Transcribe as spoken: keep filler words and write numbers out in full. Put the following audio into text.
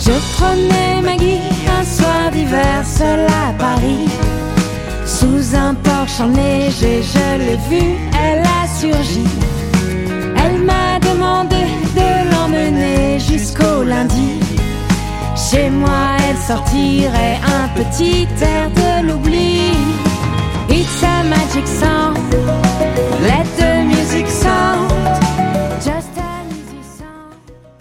Je prenais Maggie un soir d'hiver seul à Paris. Sous un porche enneigé, je l'ai vue, elle a surgi. Elle m'a demandé de l'emmener jusqu'au lundi. Chez moi, elle sortirait un petit air de l'oubli.